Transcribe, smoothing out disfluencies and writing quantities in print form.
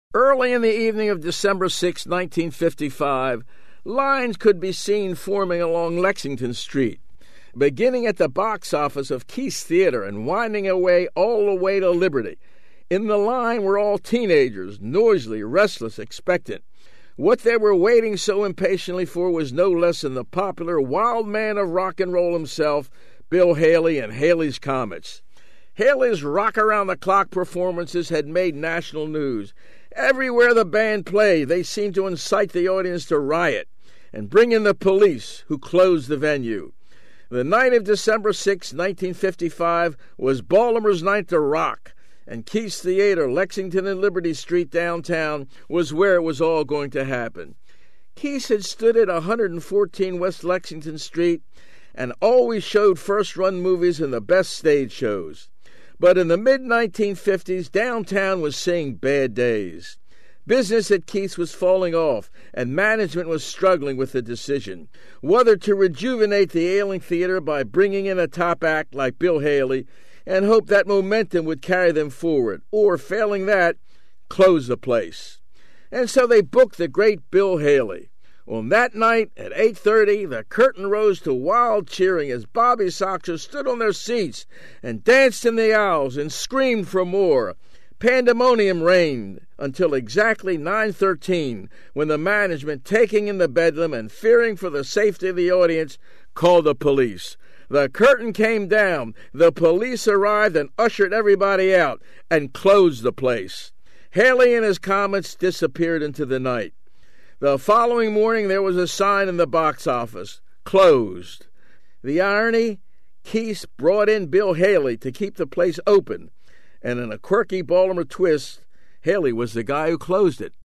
Early in the evening of December 6, 1955, lines could be seen forming along Lexington Street, beginning at the box office of Keith's Theater and winding away all the way to Liberty. In the line were all teenagers, noisily, restless, expectant. What they were waiting so impatiently for was no less than the popular wild man of rock and roll himself, Bill Haley and Haley's Comets. Haley's rock-around-the-clock performances had made national news. Everywhere the band played, they seemed to incite the audience to riot and bring in the police, who closed the venue. The night of December 6, 1955, was Baltimore's night to rock, and Keith's Theater, Lexington and Liberty Street downtown, was where it was all going to happen. Keith's had stood at 114 West Lexington Street and always showed first-run movies in the best stage shows. But in the mid-1950s, downtown was seeing bad days. Business at Keith's was falling off, and management was struggling with the decision whether to rejuvenate the ailing theater by bringing in a top act like Bill Haley and hope that momentum would carry them forward, or, failing that, close the place. And so they booked the great Bill Haley. On that night, at 8:30, the curtain rose to wild cheering as Bobby Soxer stood on their seats and danced in the aisles and screamed for more. Pandemonium reigned until exactly 9:13, when the management, taking in the bedlam and fearing for the safety of the audience, called the police. The curtain came down, the police arrived and ushered everybody out and closed the place. Haley and his Comets disappeared into the night. The following morning there was a sign in the box office, "Closed." The irony? Keith's brought in Bill Haley to keep the place open, and in a quirky Baltimore twist, Haley was the guy who closed it.